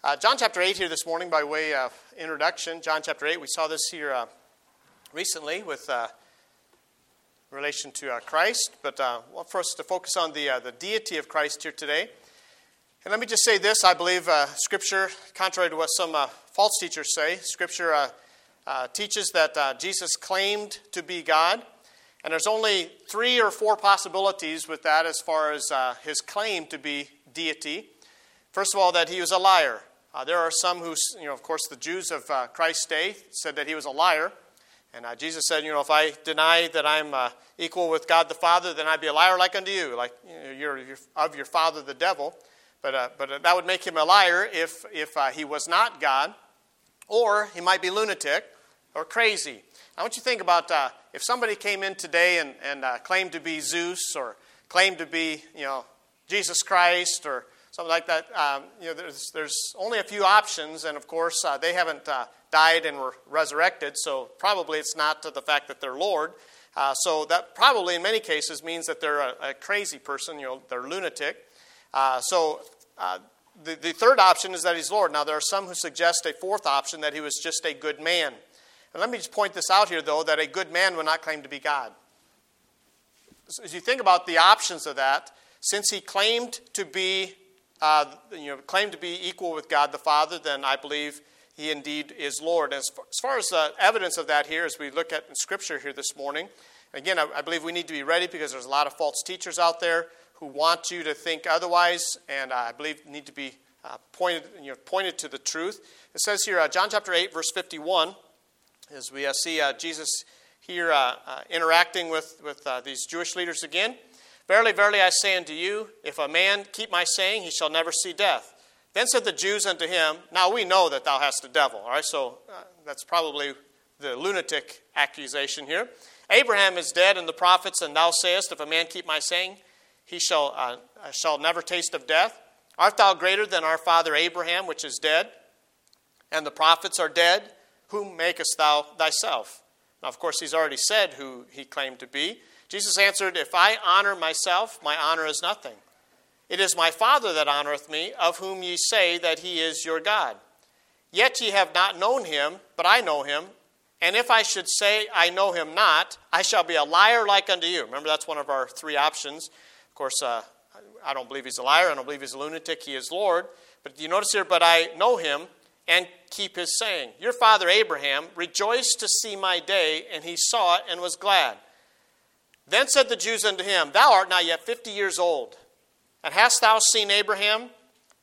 John chapter 8 here this morning by way of introduction. John chapter 8, we saw this here recently with relation to Christ. But well, for us to focus on the deity of Christ here today. And let me just say this, I believe Scripture, contrary to what some false teachers say, Scripture teaches that Jesus claimed to be God. And there's only 3 or 4 possibilities with that as far as his claim to be deity. First of all, that he was a liar. There are some who, of course, the Jews of Christ's day said that he was a liar. And Jesus said, if I deny that I'm equal with God the Father, then I'd be a liar like unto you, like you're of your father the devil. But that would make him a liar if he was not God, or he might be lunatic or crazy. I want you to think about if somebody came in today and claimed to be Zeus or claimed to be Jesus Christ or something like that. There's only a few options, and of course they haven't died and were resurrected, so probably it's not the fact that they're Lord. So that probably in many cases means that they're a crazy person, they're lunatic. The third option is that he's Lord. Now there are some who suggest a fourth option, that he was just a good man. And let me just point this out here, though, that a good man would not claim to be God. As you think about the options of that, since he claimed to be equal with God the Father, then I believe he indeed is Lord. As far as the evidence of that here, as we look at in Scripture here this morning, again, I believe we need to be ready because there's a lot of false teachers out there who want you to think otherwise, and I believe need to be pointed to the truth. It says here, John chapter 8, verse 51, as we see Jesus here interacting with these Jewish leaders again. Verily, verily, I say unto you, if a man keep my saying, he shall never see death. Then said the Jews unto him, now we know that thou hast a devil. All right, so that's probably the lunatic accusation here. Abraham is dead and the prophets, and thou sayest, if a man keep my saying, he shall never taste of death. Art thou greater than our father Abraham, which is dead? And the prophets are dead. Whom makest thou thyself? Now, of course, he's already said who he claimed to be. Jesus answered, if I honor myself, my honor is nothing. It is my Father that honoreth me, of whom ye say that he is your God. Yet ye have not known him, but I know him. And if I should say I know him not, I shall be a liar like unto you. Remember, that's one of our 3 options. Of course, I don't believe he's a liar. I don't believe he's a lunatic. He is Lord. But you notice here, but I know him and keep his saying. Your father Abraham rejoiced to see my day, and he saw it and was glad. Then said the Jews unto him, thou art not yet 50 years old, and hast thou seen Abraham?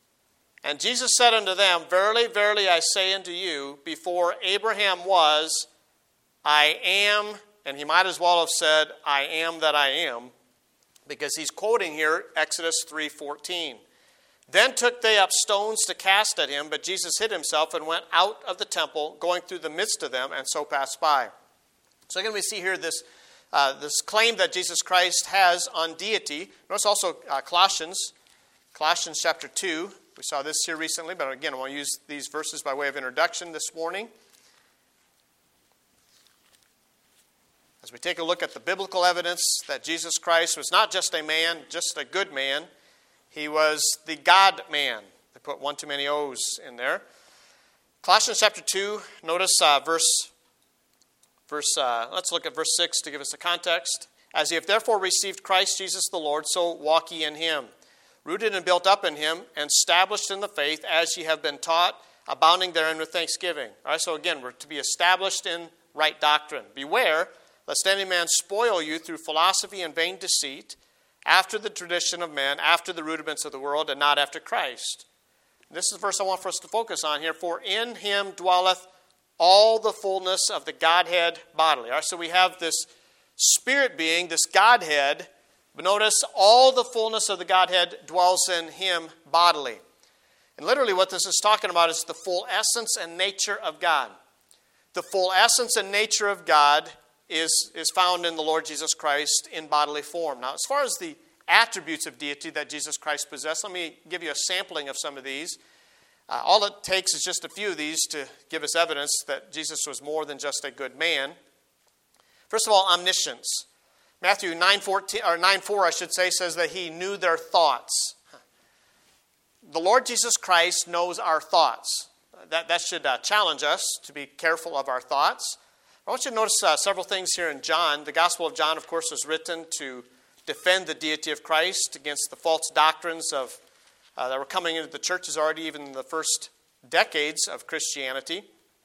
And Jesus said unto them, verily, verily, I say unto you, before Abraham was, I am. And he might as well have said, I am that I am, because he's quoting here Exodus 3:14. Then took they up stones to cast at him, but Jesus hid himself and went out of the temple, going through the midst of them, and so passed by. So again, we see here this claim that Jesus Christ has on deity. Notice also Colossians chapter 2. We saw this here recently, but again, I want to use these verses by way of introduction this morning. As we take a look at the biblical evidence that Jesus Christ was not just a man, just a good man. He was the God-man. They put one too many O's in there. Colossians chapter 2, notice let's look at verse 6 to give us a context. As ye have therefore received Christ Jesus the Lord, so walk ye in him, rooted and built up in him, and established in the faith as ye have been taught, abounding therein with thanksgiving. All right, so again, we're to be established in right doctrine. Beware, lest any man spoil you through philosophy and vain deceit, after the tradition of men, after the rudiments of the world, and not after Christ. This is the verse I want for us to focus on here. For in him dwelleth all the fullness of the Godhead bodily. All right, so we have this spirit being, this Godhead, but notice all the fullness of the Godhead dwells in him bodily. And literally what this is talking about is the full essence and nature of God. The full essence and nature of God is found in the Lord Jesus Christ in bodily form. Now, as far as the attributes of deity that Jesus Christ possessed, let me give you a sampling of some of these. All it takes is just a few of these to give us evidence that Jesus was more than just a good man. First of all, omniscience. Matthew 9:4 says that he knew their thoughts. the Lord Jesus Christ knows our thoughts. That should challenge us to be careful of our thoughts. I want you to notice several things here in John. The Gospel of John, of course, was written to defend the deity of Christ against the false doctrines that were coming into the churches already even in the first decades of Christianity. It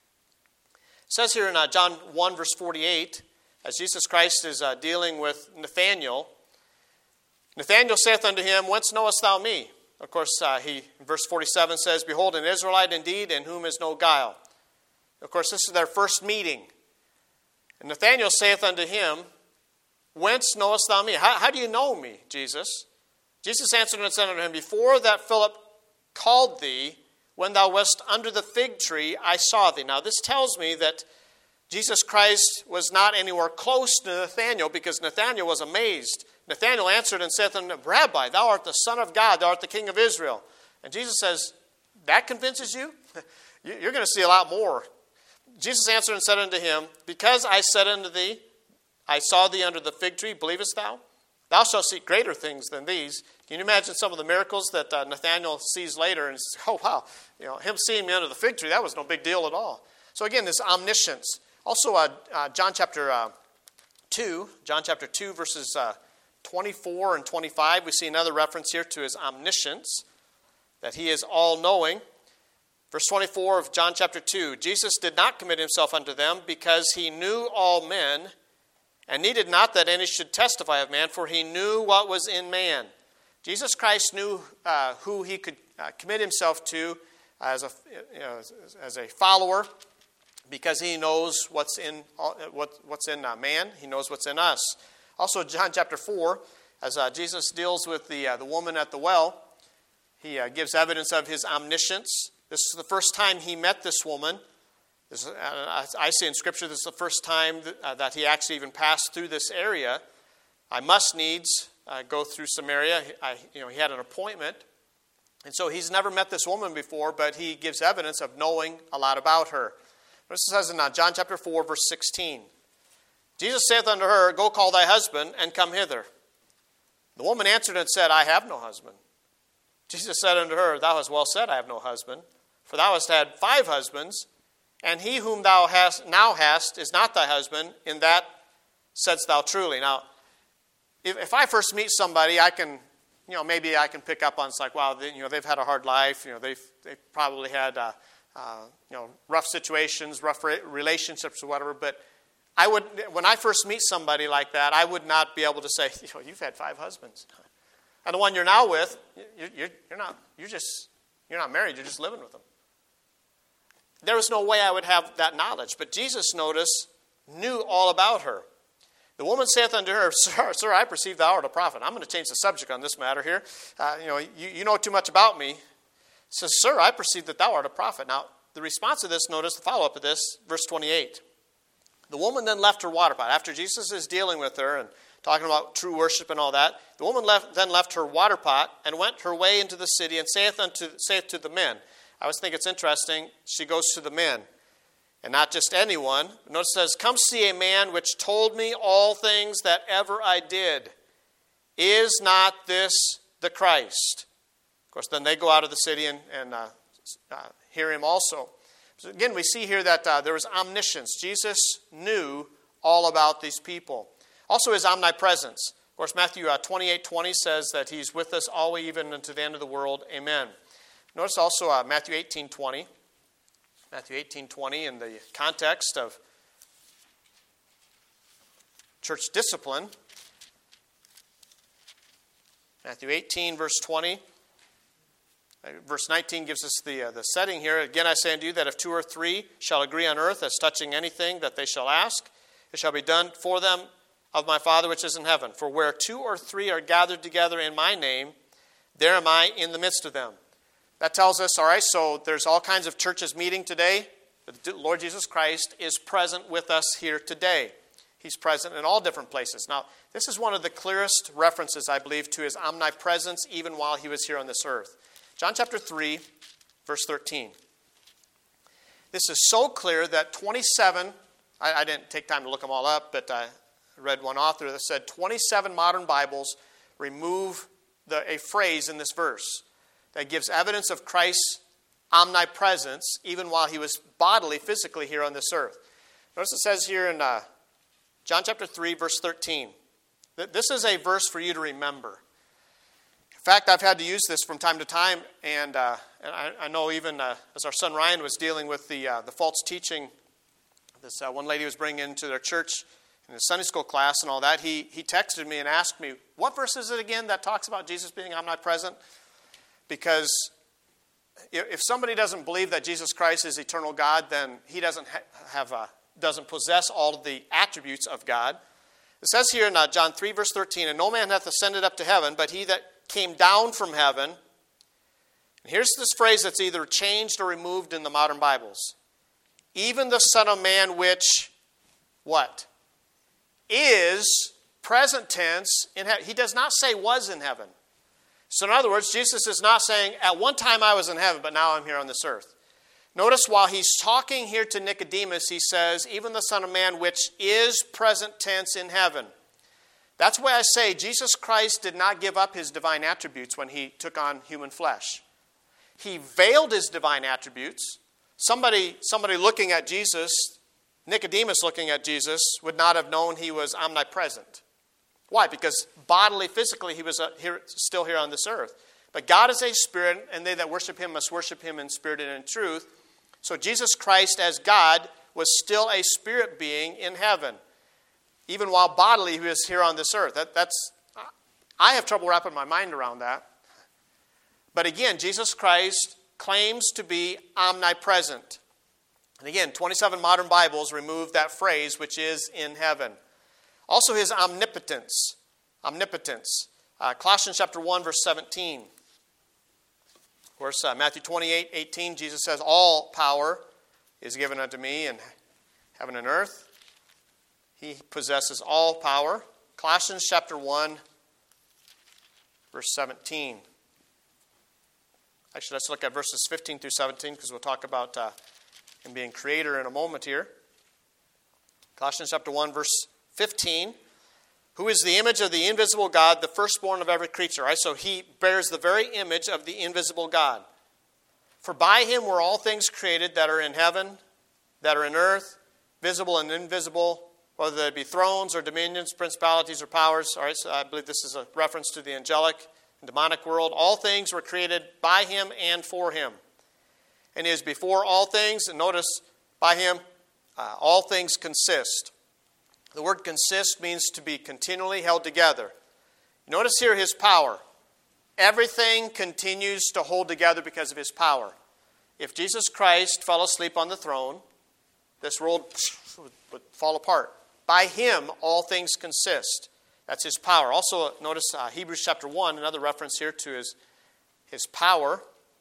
says here in John 1, verse 48, as Jesus Christ is dealing with Nathanael, Nathanael saith unto him, Whence knowest thou me? Of course, he in verse 47 says, Behold, an Israelite indeed, in whom is no guile. Of course, this is their first meeting. And Nathanael saith unto him, Whence knowest thou me? How do you know me, Jesus? Jesus answered and said unto him, Before that Philip called thee, when thou wast under the fig tree, I saw thee. Now this tells me that Jesus Christ was not anywhere close to Nathanael, because Nathanael was amazed. Nathanael answered and said unto him, Rabbi, thou art the Son of God, thou art the King of Israel. And Jesus says, That convinces you? You're going to see a lot more. Jesus answered and said unto him, Because I said unto thee, I saw thee under the fig tree, believest thou? Thou shalt see greater things than these. Can you imagine some of the miracles that Nathanael sees later and says, oh, wow, him seeing me under the fig tree, that was no big deal at all. So again, this omniscience. Also, John chapter 2, verses 24 and 25, we see another reference here to his omniscience, that he is all-knowing. Verse 24 of John chapter 2, Jesus did not commit himself unto them, because he knew all men, and needed not that any should testify of man, for he knew what was in man. Jesus Christ knew who he could commit himself to as a follower, because he knows what's in man. He knows what's in us. Also, John chapter 4, as Jesus deals with the woman at the well, he gives evidence of his omniscience. This is the first time he met this woman. I see in Scripture this is the first time that he actually even passed through this area. I must needs go through Samaria. He had an appointment. And so he's never met this woman before, but he gives evidence of knowing a lot about her. This says in John chapter 4, verse 16. Jesus saith unto her, Go call thy husband, and come hither. The woman answered and said, I have no husband. Jesus said unto her, Thou hast well said, I have no husband. For thou hast had 5 husbands, and he whom thou now hast is not thy husband. In that saidst thou truly. Now, if I first meet somebody, I can, maybe I can pick up on, it's like, wow, they've had a hard life. They've probably had, rough situations, rough relationships or whatever. But when I first meet somebody like that, I would not be able to say, you've had 5 husbands. And the one you're now with, you're not married. You're just living with them. There was no way I would have that knowledge. But Jesus, notice, knew all about her. The woman saith unto her, Sir, I perceive thou art a prophet. I'm going to change the subject on this matter here. You know too much about me. He says, Sir, I perceive that thou art a prophet. Now, the response to this, notice the follow-up of this, verse 28. The woman then left her water pot. After Jesus is dealing with her and talking about true worship and all that, the woman then left her water pot and went her way into the city and saith to the men. I always think it's interesting, she goes to the men, and not just anyone. Notice it says, Come see a man which told me all things that ever I did. Is not this the Christ? Of course, then they go out of the city and hear him also. So again, we see here that there was omniscience. Jesus knew all about these people. Also his omnipresence. Of course, Matthew 28:20 says that he's with us always, even unto the end of the world. Amen. Notice also Matthew 18:20. Matthew 18:20 in the context of church discipline. Matthew 18, verse 20. Verse 19 gives us the setting here. Again, I say unto you that if 2 or 3 shall agree on earth as touching anything that they shall ask, it shall be done for them of my Father which is in heaven. For where 2 or 3 are gathered together in my name, there am I in the midst of them. That tells us, all right, so there's all kinds of churches meeting today. But the Lord Jesus Christ is present with us here today. He's present in all different places. Now, this is one of the clearest references, I believe, to his omnipresence even while he was here on this earth. John chapter 3, verse 13. This is so clear that 27, I didn't take time to look them all up, but I read one author that said 27 modern Bibles remove a phrase in this verse. that gives evidence of Christ's omnipresence even while he was bodily, physically here on this earth. Notice it says here in John chapter 3, verse 13. This is a verse for you to remember. In fact, I've had to use this from time to time, and I know even as our son Ryan was dealing with the false teaching this one lady was bringing into their church in his Sunday school class and all that, he texted me and asked me, what verse is it again that talks about Jesus being omnipresent? Because if somebody doesn't believe that Jesus Christ is eternal God, then he doesn't doesn't possess all of the attributes of God. It says here in John 3, verse 13, and no man hath ascended up to heaven, but he that came down from heaven. And here's this phrase that's either changed or removed in the modern Bibles. Even the Son of Man which, what? Is, present tense, in heaven. He does not say was in heaven. So in other words, Jesus is not saying, at one time I was in heaven, but now I'm here on this earth. Notice while he's talking here to Nicodemus, he says, even the Son of Man which is present tense in heaven. That's why I say Jesus Christ did not give up his divine attributes when he took on human flesh. He veiled his divine attributes. Somebody looking at Jesus, Nicodemus looking at Jesus, would not have known he was omnipresent. Why? Because bodily, physically, he was still here on this earth. But God is a spirit, and they that worship him must worship him in spirit and in truth. So Jesus Christ as God was still a spirit being in heaven, even while bodily he was here on this earth. I have trouble wrapping my mind around that. But again, Jesus Christ claims to be omnipresent. And again, 27 modern Bibles remove that phrase, which is in heaven. Also his omnipotence. Colossians chapter 1, verse 17. Of course, Matthew 28, 18, Jesus says, all power is given unto me in heaven and earth. He possesses all power. Colossians chapter 1, verse 17. Actually, let's look at verses 15 through 17 because we'll talk about him being creator in a moment here. Colossians chapter 1, verse 15. Who is the image of the invisible God, the firstborn of every creature. Right? So he bears the very image of the invisible God. For by him were all things created that are in heaven, that are in earth, visible and invisible, whether they be thrones or dominions, principalities or powers. All right, so I believe this is a reference to the angelic and demonic world. All things were created by him and for him. And he is before all things. And notice, by him, all things consist. The word consist means to be continually held together. Notice here his power. Everything continues to hold together because of his power. If Jesus Christ fell asleep on the throne, this world would fall apart. By him, all things consist. That's his power. Also, notice Hebrews chapter 1, another reference here to his power.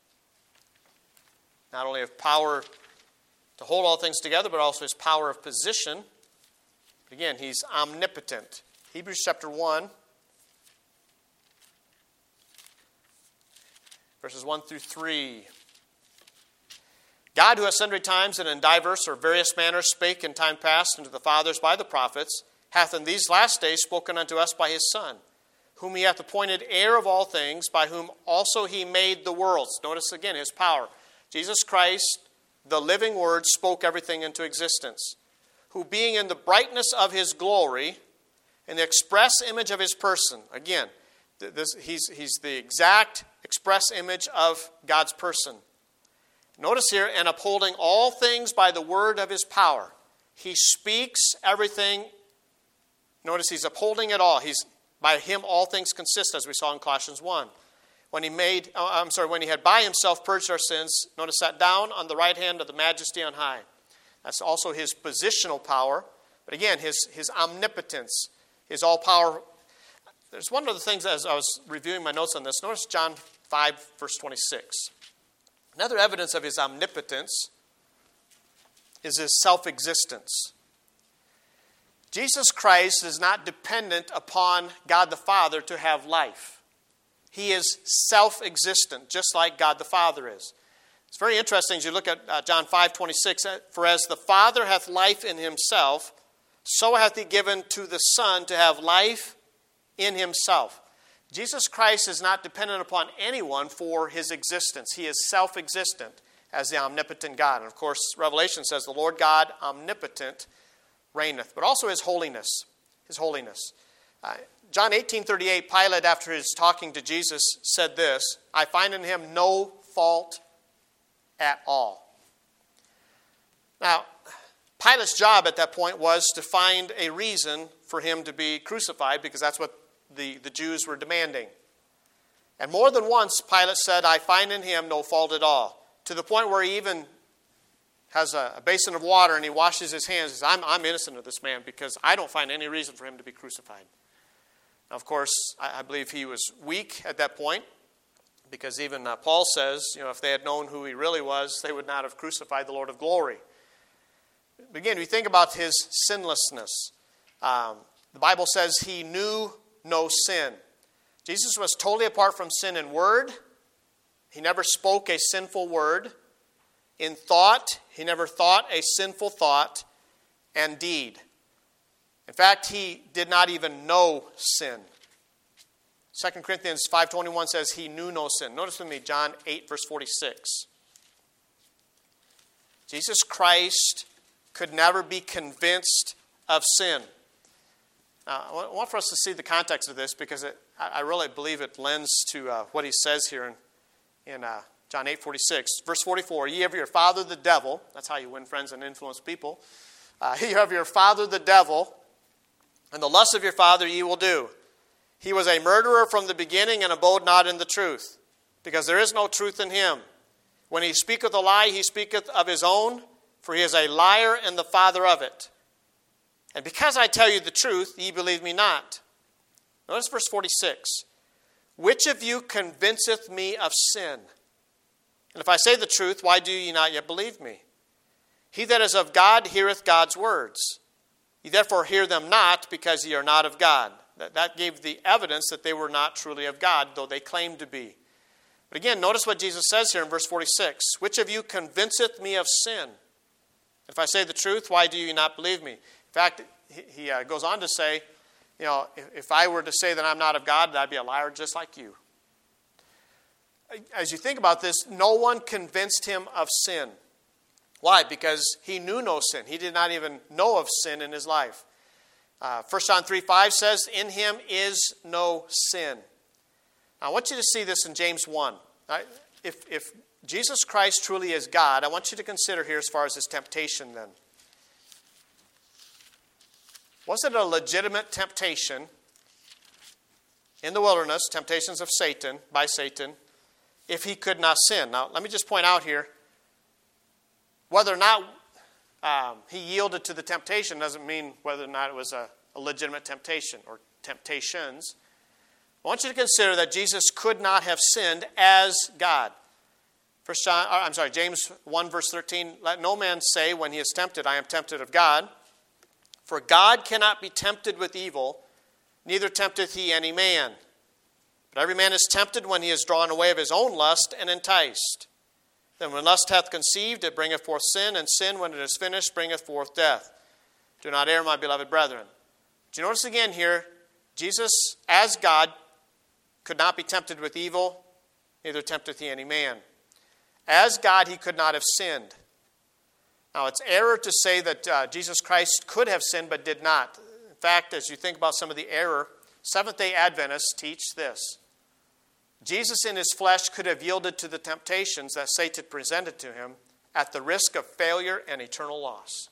Not only of power to hold all things together, but also his power of position. Again, he's omnipotent. Hebrews chapter 1, verses 1 through 3. God, who at sundry times and in diverse or various manners spake in time past unto the fathers by the prophets, hath in these last days spoken unto us by his Son, whom he hath appointed heir of all things, by whom also he made the worlds. Notice again his power. Jesus Christ, the living Word, spoke everything into existence. Who being in the brightness of his glory, in the express image of his person. Again, he's the exact express image of God's person. Notice here, and upholding all things by the word of his power. He speaks everything. Notice he's upholding it all. By him all things consist, as we saw in Colossians 1. When he had by himself purged our sins, notice sat down on the right hand of the majesty on high. That's also his positional power. But again, his omnipotence, his all power. There's one of the things as I was reviewing my notes on this. Notice John 5, verse 26. Another evidence of his omnipotence is his self-existence. Jesus Christ is not dependent upon God the Father to have life. He is self-existent, just like God the Father is. It's very interesting as you look at John 5:26. For as the Father hath life in himself, so hath he given to the Son to have life in himself. Jesus Christ is not dependent upon anyone for his existence. He is self-existent as the omnipotent God. And of course, Revelation says the Lord God omnipotent reigneth, but also his holiness. His holiness. John 18:38, Pilate, after his talking to Jesus, said this, I find in him no fault at all. Now, Pilate's job at that point was to find a reason for him to be crucified, because that's what the Jews were demanding. And more than once, Pilate said, I find in him no fault at all, to the point where he even has a basin of water and he washes his hands. He says, I'm innocent of this man because I don't find any reason for him to be crucified. Now, of course, I believe he was weak at that point, because even Paul says, if they had known who he really was, they would not have crucified the Lord of glory. Again, we think about his sinlessness. The Bible says he knew no sin. Jesus was totally apart from sin in word. He never spoke a sinful word. In thought, he never thought a sinful thought. And deed. In fact, he did not even know sin. 2 Corinthians 5:21 says he knew no sin. Notice with me John 8, verse 46. Jesus Christ could never be convinced of sin. Now, I want for us to see the context of this, because I really believe it lends to what he says here in John 8:46. Verse 44, ye have your father the devil. That's how you win friends and influence people. You have your father the devil, and the lust of your father ye will do. He was a murderer from the beginning and abode not in the truth, because there is no truth in him. When he speaketh a lie, he speaketh of his own, for he is a liar and the father of it. And because I tell you the truth, ye believe me not. Notice verse 46. Which of you convinceth me of sin? And if I say the truth, why do ye not yet believe me? He that is of God heareth God's words. Ye therefore hear them not, because ye are not of God. That gave the evidence that they were not truly of God, though they claimed to be. But again, notice what Jesus says here in verse 46. Which of you convinceth me of sin? If I say the truth, why do you not believe me? In fact, he goes on to say, if I were to say that I'm not of God, I'd be a liar just like you. As you think about this, no one convinced him of sin. Why? Because he knew no sin. He did not even know of sin in his life. 1 John 3:5 says, in him is no sin. Now, I want you to see this in James 1. If Jesus Christ truly is God, I want you to consider here as far as his temptation then. Was it a legitimate temptation in the wilderness, temptations of Satan, by Satan, if he could not sin? Now, let me just point out here, whether or not he yielded to the temptation doesn't mean whether or not it was a legitimate temptation or temptations. I want you to consider that Jesus could not have sinned as God. James 1 verse 13, let no man say when he is tempted, I am tempted of God. For God cannot be tempted with evil, neither tempteth he any man. But every man is tempted when he is drawn away of his own lust and enticed. Then when lust hath conceived, it bringeth forth sin, and sin, when it is finished, bringeth forth death. Do not err, my beloved brethren. Do you notice again here, Jesus, as God, could not be tempted with evil, neither tempteth he any man. As God, he could not have sinned. Now, it's error to say that Jesus Christ could have sinned but did not. In fact, as you think about some of the error, Seventh-day Adventists teach this. Jesus in his flesh could have yielded to the temptations that Satan presented to him at the risk of failure and eternal loss.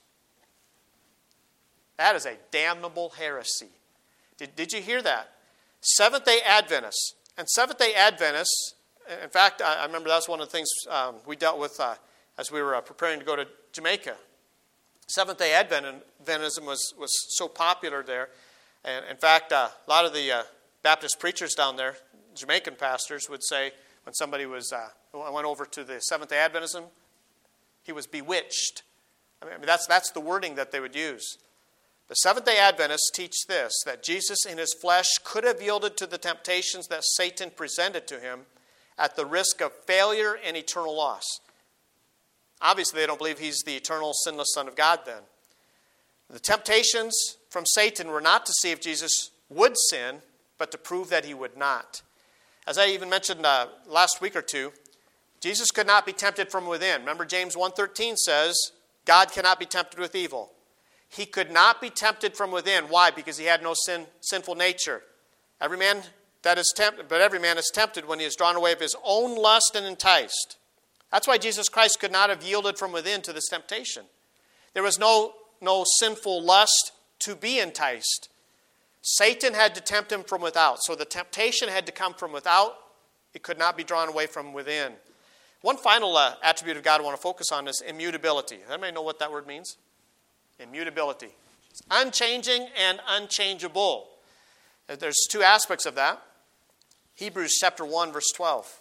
That is a damnable heresy. Did you hear that? Seventh-day Adventists. And Seventh-day Adventists, in fact, I remember that was one of the things we dealt with as we were preparing to go to Jamaica. Seventh-day Adventism was so popular there. And in fact, a lot of the Baptist preachers down there, Jamaican pastors, would say when somebody went over to the Seventh-day Adventism, he was bewitched. I mean, that's the wording that they would use. The Seventh-day Adventists teach this, that Jesus in his flesh could have yielded to the temptations that Satan presented to him at the risk of failure and eternal loss. Obviously, they don't believe he's the eternal, sinless Son of God then. The temptations from Satan were not to see if Jesus would sin, but to prove that he would not. As I even mentioned last week or two, Jesus could not be tempted from within. Remember, James 1:13 says, God cannot be tempted with evil. He could not be tempted from within. Why? Because he had no sinful nature. Every man is tempted when he is drawn away of his own lust and enticed. That's why Jesus Christ could not have yielded from within to this temptation. There was no sinful lust to be enticed. Satan had to tempt him from without. So the temptation had to come from without. It could not be drawn away from within. One final attribute of God I want to focus on is immutability. Anybody know what that word means? Immutability. It's unchanging and unchangeable. There's two aspects of that. Hebrews chapter 1, verse 12.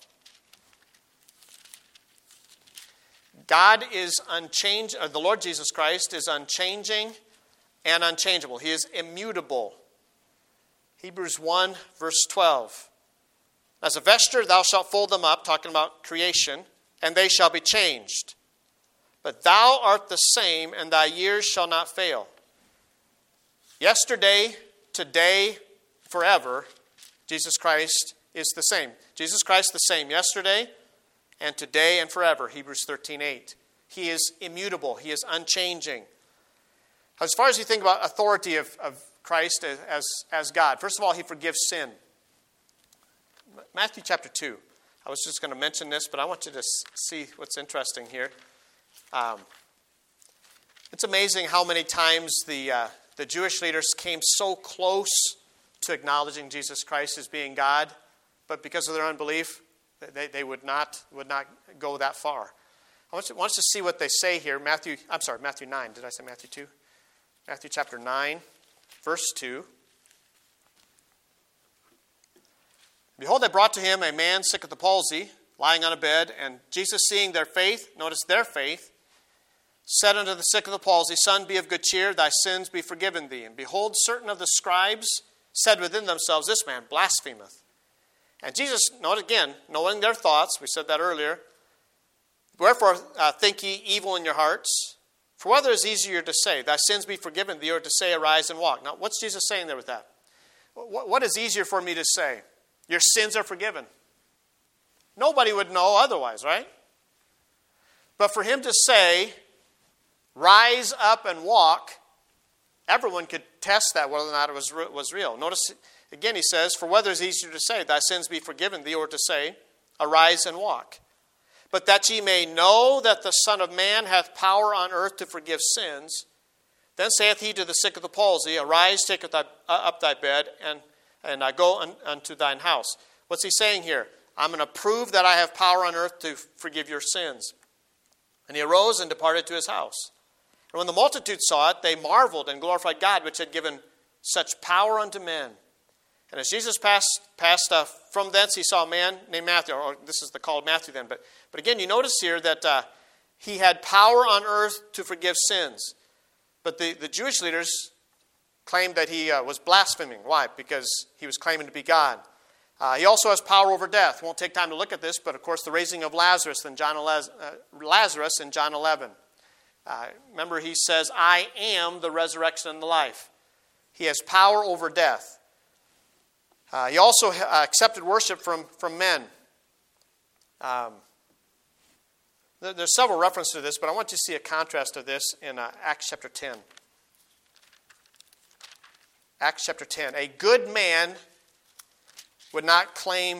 God is unchanging, the Lord Jesus Christ is unchanging and unchangeable. He is immutable. Hebrews 1, verse 12. As a vesture, thou shalt fold them up, talking about creation, and they shall be changed. But thou art the same, and thy years shall not fail. Yesterday, today, forever, Jesus Christ is the same. Jesus Christ the same yesterday and today and forever, Hebrews 13:8. He is immutable. He is unchanging. As far as you think about authority of Christ as God, first of all, he forgives sin. Matthew chapter 2. I was just going to mention this, but I want you to see what's interesting here. It's amazing how many times the Jewish leaders came so close to acknowledging Jesus Christ as being God, but because of their unbelief, they would not go that far. I want us to see what they say here. Matthew 9. Did I say Matthew 2? Matthew chapter 9, verse 2. Behold, they brought to him a man sick of the palsy, lying on a bed, and Jesus, seeing their faith, notice their faith, said unto the sick of the palsy, Son, be of good cheer, thy sins be forgiven thee. And behold, certain of the scribes said within themselves, This man blasphemeth. And Jesus, note again, knowing their thoughts, we said that earlier, Wherefore think ye evil in your hearts? For whether is easier to say, Thy sins be forgiven thee, or to say, Arise and walk? Now, what's Jesus saying there with that? What is easier for me to say? Your sins are forgiven. Nobody would know otherwise, right? But for him to say, Rise up and walk, everyone could test that whether or not it was real. Notice, again, he says, For whether is easier to say, Thy sins be forgiven thee, or to say, Arise and walk. But that ye may know that the Son of Man hath power on earth to forgive sins, then saith he to the sick of the palsy, Arise, take up thy bed, and go unto thine house. What's he saying here? I'm going to prove that I have power on earth to forgive your sins. And he arose and departed to his house. And when the multitude saw it, they marveled and glorified God, which had given such power unto men. And as Jesus passed from thence, he saw a man named Matthew, or this is the call of Matthew then. But again, you notice here that he had power on earth to forgive sins. But the Jewish leaders claimed that he was blaspheming. Why? Because he was claiming to be God. He also has power over death. We won't take time to look at this, but of course the raising of Lazarus in John 11. Remember, he says, I am the resurrection and the life. He has power over death. He also accepted worship from men. There's several references to this, but I want you to see a contrast of this in Acts chapter 10. Acts chapter 10. A good man would not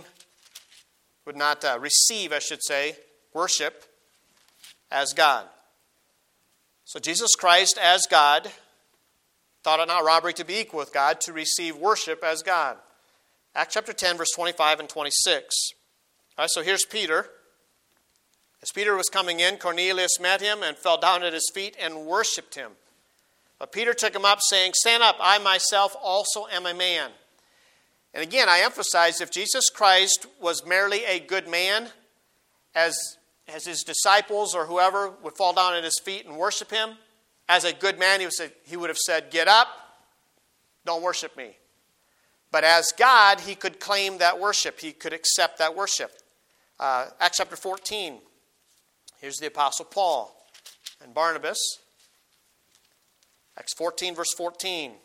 receive, worship as God. So Jesus Christ as God thought it not robbery to be equal with God, to receive worship as God. Acts chapter 10, verse 25 and 26. All right, so here's Peter. As Peter was coming in, Cornelius met him and fell down at his feet and worshipped him. But Peter took him up, saying, Stand up, I myself also am a man. And again, I emphasize, if Jesus Christ was merely a good man, as his disciples or whoever would fall down at his feet and worship him, as a good man, he would have said, Get up, don't worship me. But as God, he could claim that worship. He could accept that worship. Acts chapter 14. Here's the Apostle Paul and Barnabas. Acts 14, verse 14.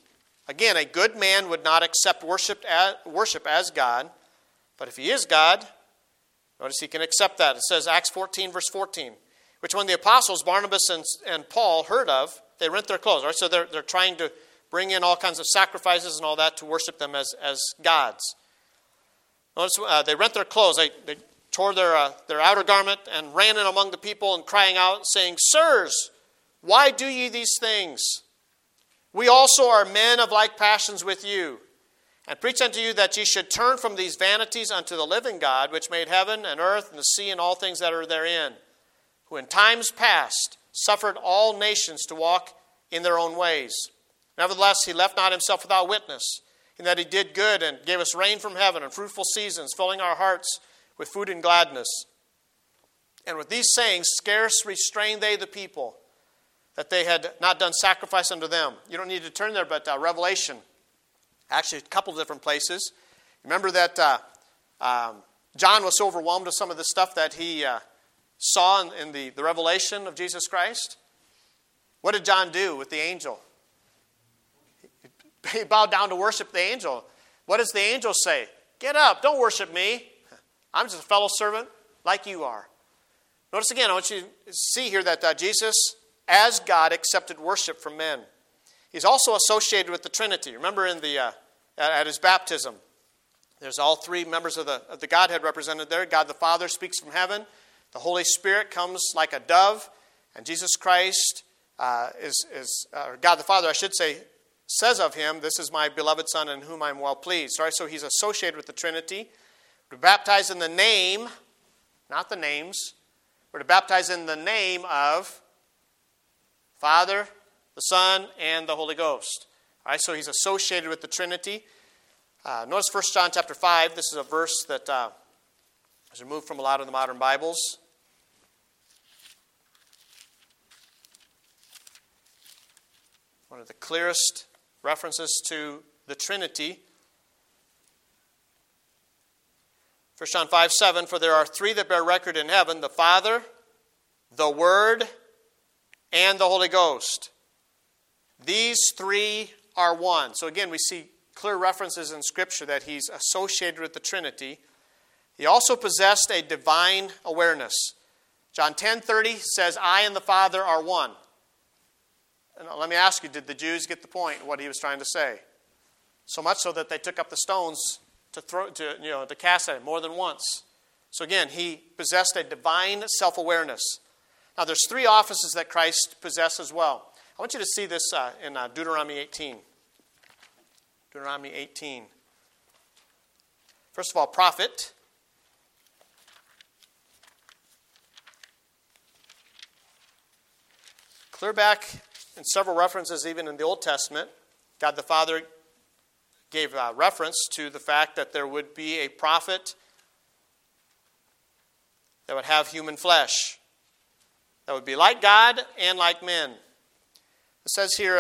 Again, a good man would not accept worship as God, but if he is God, notice he can accept that. It says, Acts 14, verse 14, which when the apostles, Barnabas and Paul, heard of, they rent their clothes. Right? So they're trying to bring in all kinds of sacrifices and all that to worship them as gods. Notice they rent their clothes. They tore their outer garment and ran in among the people and crying out, saying, Sirs, why do ye these things? We also are men of like passions with you, and preach unto you that ye should turn from these vanities unto the living God, which made heaven and earth and the sea and all things that are therein, who in times past suffered all nations to walk in their own ways. Nevertheless, he left not himself without witness, in that he did good and gave us rain from heaven and fruitful seasons, filling our hearts with food and gladness. And with these sayings scarce restrained they the people, that they had not done sacrifice unto them. You don't need to turn there, but Revelation, actually a couple of different places. Remember that John was so overwhelmed with some of the stuff that he saw in the revelation of Jesus Christ. What did John do with the angel? He bowed down to worship the angel. What does the angel say? Get up, don't worship me. I'm just a fellow servant like you are. Notice again, I want you to see here that Jesus, as God, accepted worship from men. He's also associated with the Trinity. Remember at his baptism, there's all three members of the Godhead represented there. God the Father speaks from heaven. The Holy Spirit comes like a dove. And Jesus Christ God the Father, I should say, says of him, this is my beloved Son in whom I am well pleased. All right, so he's associated with the Trinity. We're baptized in the name, not the names. We're to baptize in the name of Father, the Son, and the Holy Ghost. All right, so he's associated with the Trinity. Notice 1 John chapter 5. This is a verse that is removed from a lot of the modern Bibles. One of the clearest references to the Trinity. 1 John 5:7, for there are three that bear record in heaven, the Father, the Word, and the Holy Ghost. These three are one. So again, we see clear references in Scripture that he's associated with the Trinity. He also possessed a divine awareness. John 10:30 says, I and the Father are one. And let me ask you, did the Jews get the point of what he was trying to say? So much so that they took up the stones to cast at him more than once. So again, he possessed a divine self-awareness. Now there's three offices that Christ possessed as well. I want you to see this in Deuteronomy 18. Deuteronomy 18. First of all, prophet. Clear back in several references, even in the Old Testament, God the Father gave reference to the fact that there would be a prophet that would have human flesh, that would be like God and like men. It says here,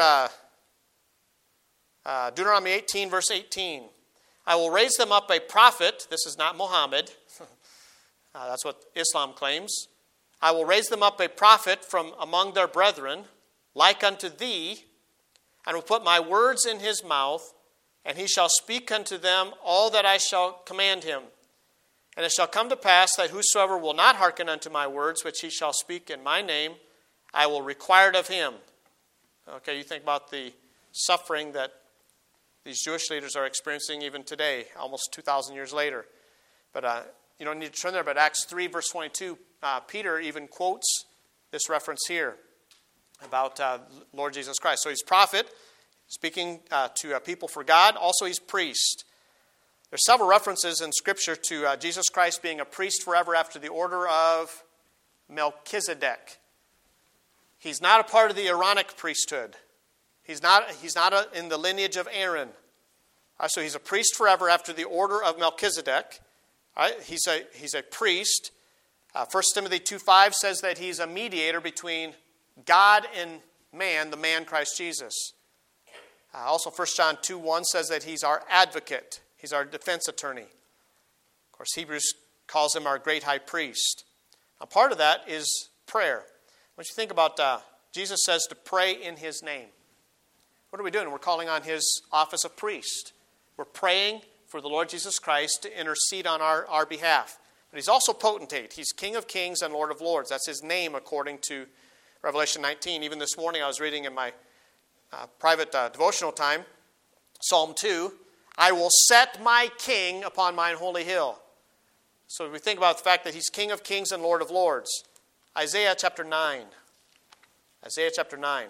Deuteronomy 18, verse 18, I will raise them up a prophet. This is not Muhammad. That's what Islam claims. I will raise them up a prophet from among their brethren, like unto thee, and will put my words in his mouth, and he shall speak unto them all that I shall command him. And it shall come to pass that whosoever will not hearken unto my words, which he shall speak in my name, I will require it of him. Okay, you think about the suffering that these Jewish leaders are experiencing even today, almost 2,000 years later. But you don't need to turn there, but Acts 3, verse 22, Peter even quotes this reference here about Lord Jesus Christ. So he's prophet, speaking to people for God. Also, he's priest. There's several references in Scripture to Jesus Christ being a priest forever after the order of Melchizedek. He's not a part of the Aaronic priesthood. He's not in the lineage of Aaron. So he's a priest forever after the order of Melchizedek. He's a priest. 1 Timothy 2:5 says that he's a mediator between God and man, the man Christ Jesus. Also 1 John 2:1 says that he's our advocate. He's our defense attorney. Of course, Hebrews calls him our great high priest. Now, part of that is prayer. When you think about Jesus says to pray in his name. what are we doing? We're calling on his office of priest. We're praying for the Lord Jesus Christ to intercede on our behalf. But he's also potentate. He's King of kings and Lord of lords. That's his name according to Revelation 19. Even this morning I was reading in my private devotional time, Psalm 2, I will set my king upon mine holy hill. So we think about the fact that he's King of kings and Lord of lords. Isaiah chapter 9. Isaiah chapter 9.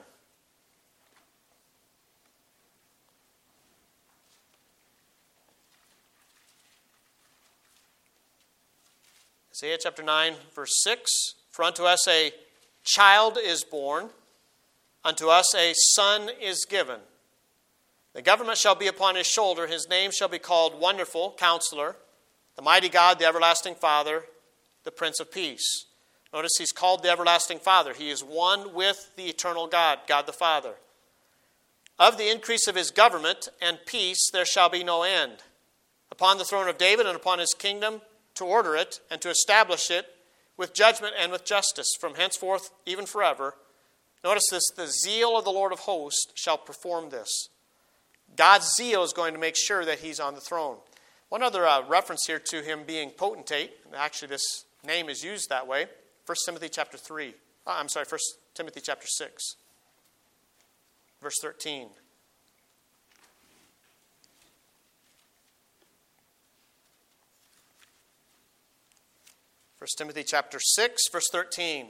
Isaiah chapter 9, verse 6. For unto us a child is born, unto us a son is given. The government shall be upon his shoulder. His name shall be called Wonderful, Counselor, the Mighty God, the Everlasting Father, the Prince of Peace. Notice he's called the Everlasting Father. He is one with the eternal God, God the Father. Of the increase of his government and peace there shall be no end. Upon the throne of David and upon his kingdom, to order it and to establish it with judgment and with justice from henceforth even forever. Notice this, the zeal of the Lord of hosts shall perform this. God's zeal is going to make sure that he's on the throne. One other reference here to him being potentate, and actually this name is used that way, 1 Timothy chapter 1 Timothy chapter 6, verse 13. 1 Timothy chapter 6, verse 13.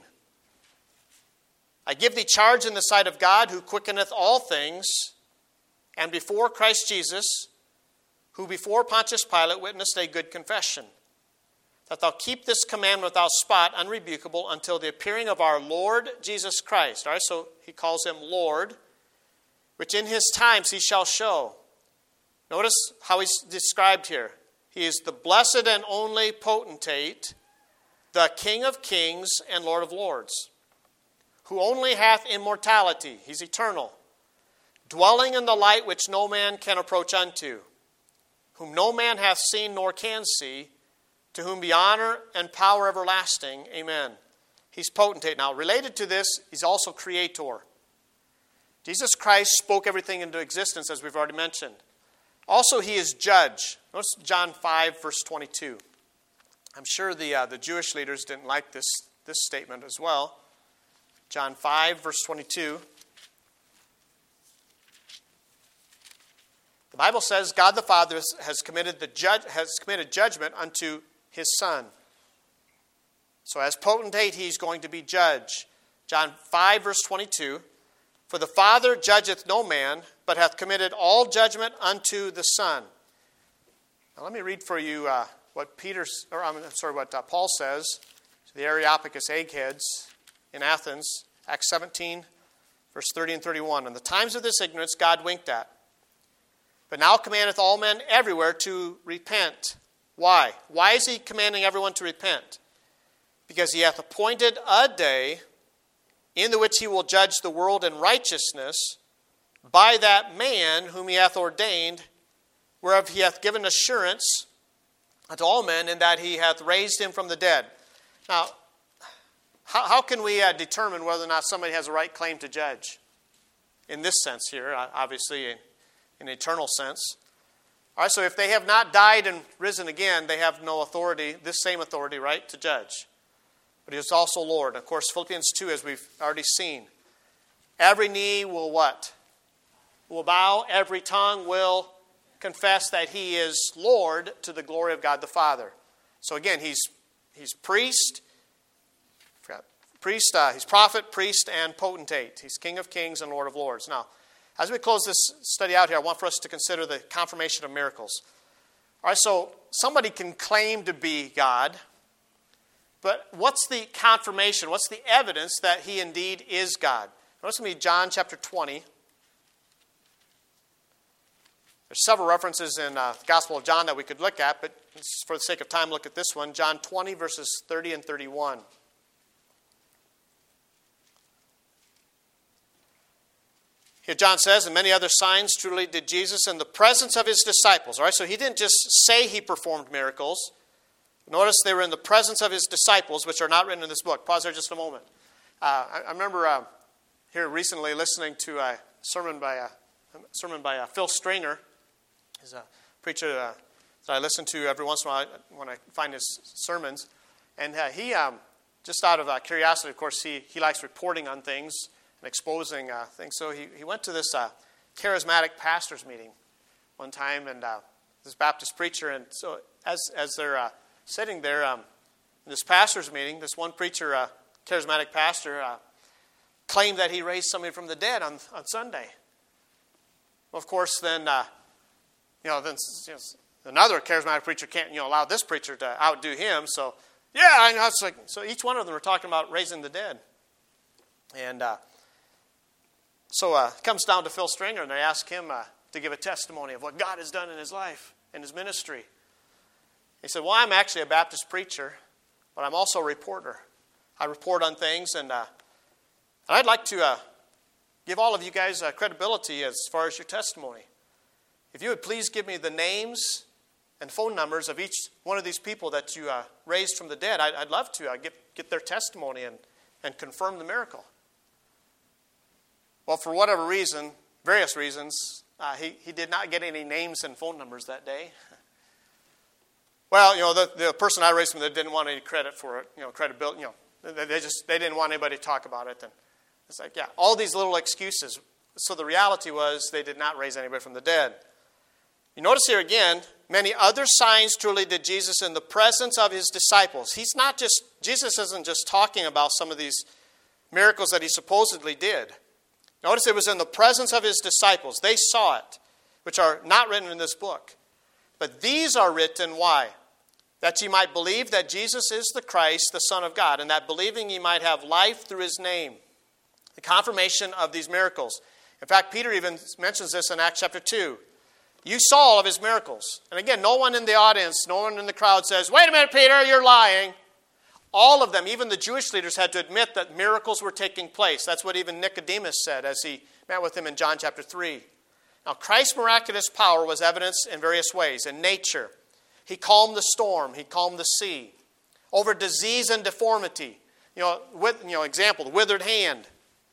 I give thee charge in the sight of God, who quickeneth all things, and before Christ Jesus, who before Pontius Pilate witnessed a good confession, that thou keep this commandment without spot, unrebukable, until the appearing of our Lord Jesus Christ. All right, so he calls him Lord, which in his times he shall show. Notice how he's described here. He is the blessed and only potentate, the King of kings and Lord of lords, who only hath immortality, he's eternal, dwelling in the light which no man can approach unto, whom no man hath seen nor can see, to whom be honor and power everlasting. Amen. He's potentate. Now, related to this, he's also creator. Jesus Christ spoke everything into existence, as we've already mentioned. Also, he is judge. Notice John 5, verse 22. I'm sure the Jewish leaders didn't like this statement as well. John 5, verse 22. The Bible says God the Father has committed judgment unto his Son. So as potentate, he's going to be judge. John 5, verse 22. For the Father judgeth no man, but hath committed all judgment unto the Son. Now let me read for you what Paul says to the Areopagus eggheads in Athens, Acts 17, verse 30 and 31. In the times of this ignorance God winked at, but now commandeth all men everywhere to repent. Why? Why is he commanding everyone to repent? Because he hath appointed a day in the which he will judge the world in righteousness by that man whom he hath ordained, whereof he hath given assurance unto all men, in that he hath raised him from the dead. Now, how can we determine whether or not somebody has a right claim to judge? In this sense here, obviously in an eternal sense. All right, so if they have not died and risen again, they have no authority, this same authority, right, to judge. But he is also Lord. Of course, Philippians 2, as we've already seen, every knee will what? Will bow, every tongue will confess that he is Lord to the glory of God the Father. So again, he's priest, he's prophet, priest, and potentate. He's King of kings and Lord of lords. Now, as we close this study out here, I want for us to consider the confirmation of miracles. All right, so somebody can claim to be God, but what's the confirmation? What's the evidence that he indeed is God? Notice with me John chapter 20. There's several references in the Gospel of John that we could look at, but for the sake of time, look at this one. John 20, verses 30 and 31. Here John says, and many other signs truly did Jesus in the presence of his disciples. All right, so he didn't just say he performed miracles. Notice they were in the presence of his disciples, which are not written in this book. Pause there just a moment. I remember here recently listening to a sermon by sermon by Phil Stringer. He's a preacher that I listen to every once in a while when I find his sermons. And he, just out of curiosity, of course, he likes reporting on things and exposing things. So he went to this charismatic pastors meeting one time, and this Baptist preacher. And so as they're sitting there in this pastors meeting, this one preacher, charismatic pastor, claimed that he raised somebody from the dead on Sunday. Well, of course, then another charismatic preacher can't allow this preacher to outdo him. So it's like, so each one of them are talking about raising the dead. And so it comes down to Phil Stringer, and they ask him to give a testimony of what God has done in his life, in his ministry. He said, well, I'm actually a Baptist preacher, but I'm also a reporter. I report on things, and I'd like to give all of you guys credibility as far as your testimony. If you would please give me the names and phone numbers of each one of these people that you raised from the dead, I'd love to get their testimony and confirm the miracle. Well, for whatever reason, various reasons, he did not get any names and phone numbers that day. Well, the person I raised from the dead didn't want any credit for it, credibility. They didn't want anybody to talk about it. And it's like, all these little excuses. So the reality was they did not raise anybody from the dead. You notice here again, many other signs truly did Jesus in the presence of his disciples. Jesus isn't just talking about some of these miracles that he supposedly did. Notice it was in the presence of his disciples. They saw it, which are not written in this book. But these are written, why? That ye might believe that Jesus is the Christ, the Son of God, and that believing ye might have life through his name. The confirmation of these miracles. In fact, Peter even mentions this in Acts chapter 2. You saw all of his miracles. And again, no one in the audience, no one in the crowd says, wait a minute, Peter, you're lying. All of them, even the Jewish leaders, had to admit that miracles were taking place. That's what even Nicodemus said as he met with him in John chapter 3. Now, Christ's miraculous power was evidenced in various ways. In nature, he calmed the storm. He calmed the sea. Over disease and deformity. Example, the withered hand.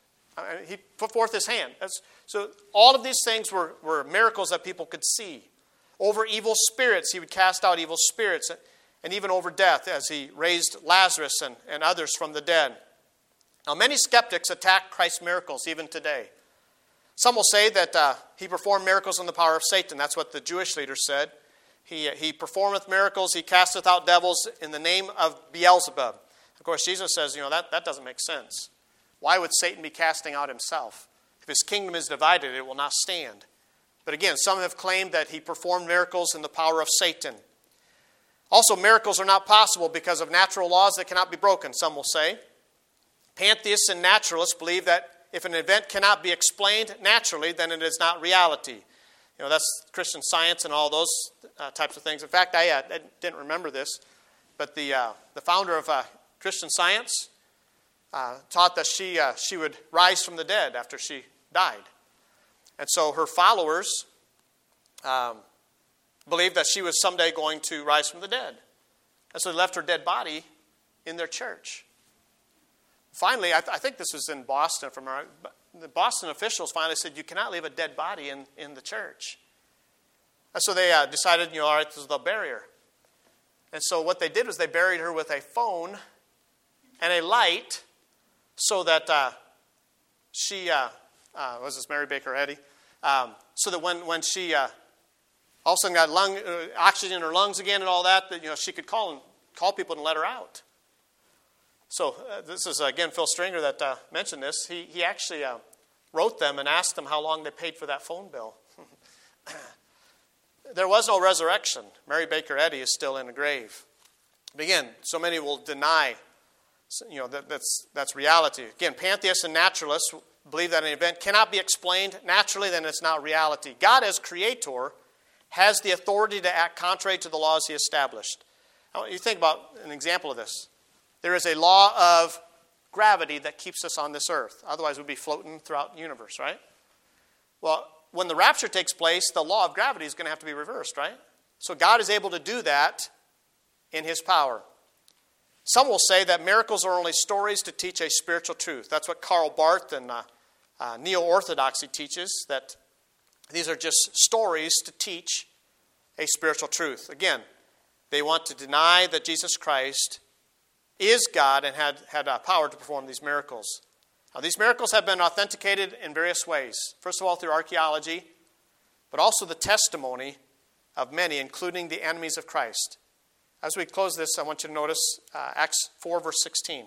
He put forth his hand. So all of these things were miracles that people could see. Over evil spirits, he would cast out evil spirits. And even over death, as he raised Lazarus and others from the dead. Now, many skeptics attack Christ's miracles even today. Some will say that he performed miracles in the power of Satan. That's what the Jewish leaders said. He performeth miracles, he casteth out devils in the name of Beelzebub. Of course, Jesus says, that doesn't make sense. Why would Satan be casting out himself? If his kingdom is divided, it will not stand. But again, some have claimed that he performed miracles in the power of Satan. Also, miracles are not possible because of natural laws that cannot be broken, some will say. Pantheists and naturalists believe that if an event cannot be explained naturally, then it is not reality. That's Christian Science and all those types of things. In fact, I didn't remember this, but the founder of Christian Science taught that she would rise from the dead after she died. And so her followers believed that she was someday going to rise from the dead. And so they left her dead body in their church. Finally, I think this was in Boston. The Boston officials finally said, you cannot leave a dead body in the church. And so they decided, all right, they'll bury her. And so what they did was they buried her with a phone and a light so that she, was this Mary Baker Eddy? So that when she all of a sudden got oxygen in her lungs again and all that, she could call people and let her out. So this is, again, Phil Stringer that mentioned this. He actually wrote them and asked them how long they paid for that phone bill. There was no resurrection. Mary Baker Eddy is still in the grave. But again, so many will deny, that's reality. Again, pantheists and naturalists believe that an event cannot be explained naturally, then it's not reality. God, as creator, has the authority to act contrary to the laws he established. Now, you think about an example of this. There is a law of gravity that keeps us on this earth. Otherwise, we'd be floating throughout the universe, right? Well, when the rapture takes place, the law of gravity is going to have to be reversed, right? So God is able to do that in his power. Some will say that miracles are only stories to teach a spiritual truth. That's what Karl Barth and Neo-Orthodoxy teaches, that These are just stories to teach a spiritual truth. Again, they want to deny that Jesus Christ is God and had power to perform these miracles. Now, these miracles have been authenticated in various ways. First of all, through archaeology, but also the testimony of many, including the enemies of Christ. As we close this, I want you to notice Acts 4, verse 16.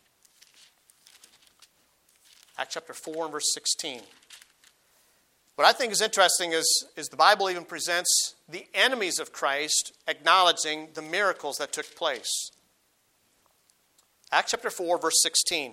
Acts chapter 4 and verse 16. What I think is interesting is the Bible even presents the enemies of Christ acknowledging the miracles that took place. Acts chapter 4, verse 16.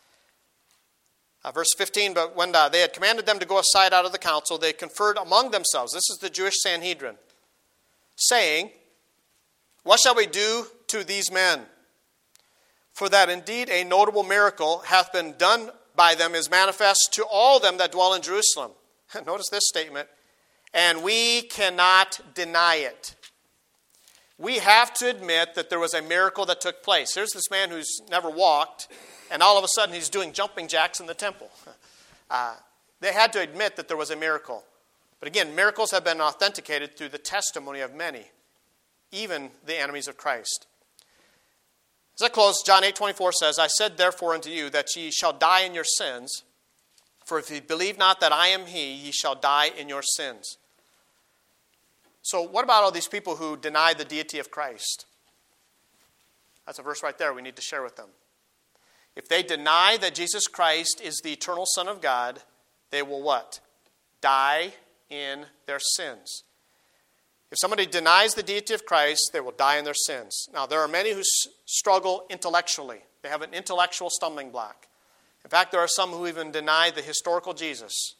Verse 15, but when they had commanded them to go aside out of the council, they conferred among themselves. This is the Jewish Sanhedrin, saying, what shall we do to these men? For that indeed a notable miracle hath been done by them is manifest to all them that dwell in Jerusalem. Notice this statement. And we cannot deny it. We have to admit that there was a miracle that took place. Here's this man who's never walked, and all of a sudden he's doing jumping jacks in the temple. They had to admit that there was a miracle. But again, miracles have been authenticated through the testimony of many, even the enemies of Christ. As I close, John 8:24 says, I said therefore unto you that ye shall die in your sins, for if ye believe not that I am he, ye shall die in your sins. So what about all these people who deny the deity of Christ? That's a verse right there we need to share with them. If they deny that Jesus Christ is the eternal Son of God, they will what? Die in their sins. If somebody denies the deity of Christ, they will die in their sins. Now, there are many who struggle intellectually. They have an intellectual stumbling block. In fact, there are some who even deny the historical Jesus.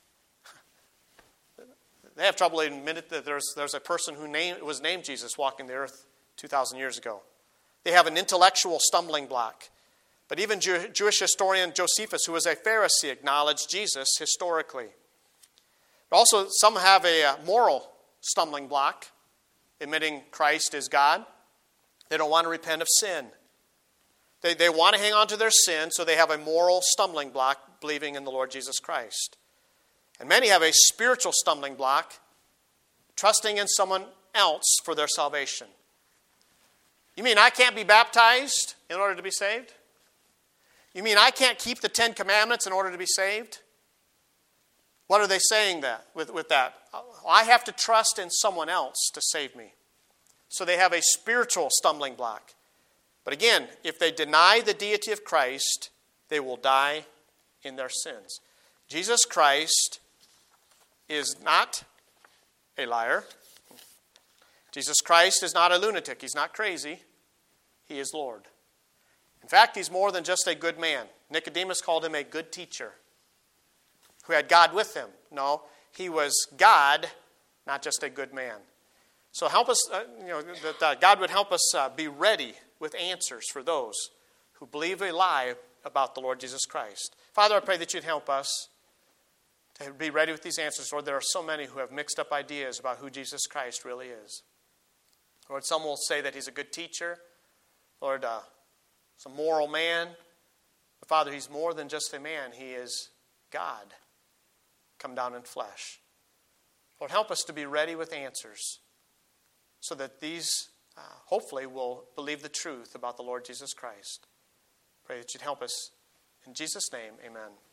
They have trouble admitting that there's a person who was named Jesus walking the earth 2,000 years ago. They have an intellectual stumbling block. But even Jewish historian Josephus, who was a Pharisee, acknowledged Jesus historically. But also, some have a moral stumbling block, admitting Christ is God. They don't want to repent of sin. They want to hang on to their sin, so they have a moral stumbling block, believing in the Lord Jesus Christ. And many have a spiritual stumbling block, trusting in someone else for their salvation. You mean I can't be baptized in order to be saved? You mean I can't keep the 10 Commandments in order to be saved? What are they saying that with that? I have to trust in someone else to save me. So they have a spiritual stumbling block. But again, if they deny the deity of Christ, they will die in their sins. Jesus Christ is not a liar. Jesus Christ is not a lunatic. He's not crazy. He is Lord. In fact, he's more than just a good man. Nicodemus called him a good teacher who had God with him. No, he was God, not just a good man. So help us, that God would help us be ready with answers for those who believe a lie about the Lord Jesus Christ. Father, I pray that you'd help us to be ready with these answers. Lord, there are so many who have mixed up ideas about who Jesus Christ really is. Lord, some will say that he's a good teacher. Lord, he's a moral man. But Father, he's more than just a man. He is God come down in flesh. Lord, help us to be ready with answers so that these hopefully will believe the truth about the Lord Jesus Christ. Pray that you'd help us. In Jesus' name, amen.